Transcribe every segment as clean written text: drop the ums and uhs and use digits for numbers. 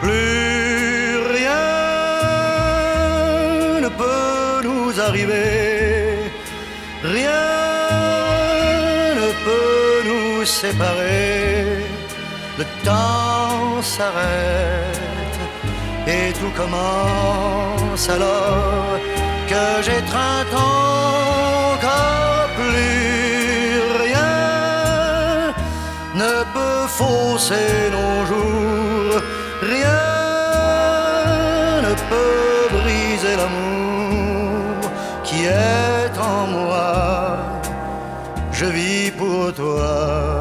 Plus rien ne peut nous arriver, rien ne peut nous séparer. Le temps s'arrête et tout commence alors que j'étreins ton corps. Plus rien ne peut fausser nos jours, rien ne peut briser l'amour qui est en moi. Je vis pour toi.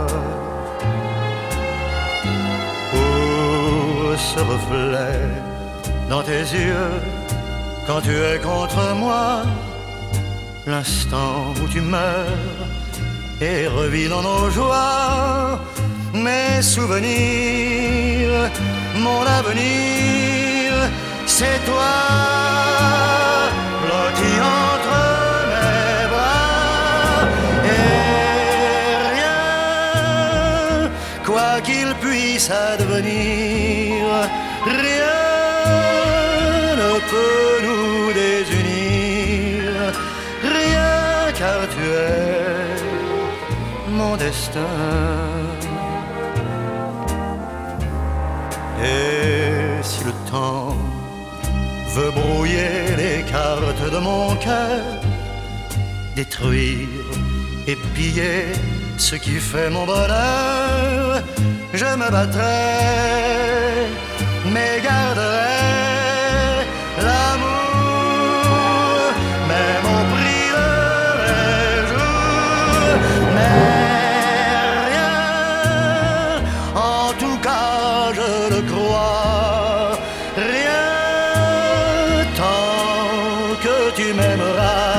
Ce reflet dans tes yeux quand tu es contre moi, l'instant où tu meurs et revis dans nos joies mes souvenirs, mon avenir, c'est toi blotti entre mes bras. Et rien, quoi qu'il puisse advenir, rien ne peut nous désunir, rien, car tu es mon destin. Et si le temps veut brouiller les cartes de mon cœur, détruire et piller ce qui fait mon bonheur, je me battrai, mais garderai l'amour, même au prix de mes jours. Mais rien, en tout cas je le crois, rien tant que tu m'aimeras.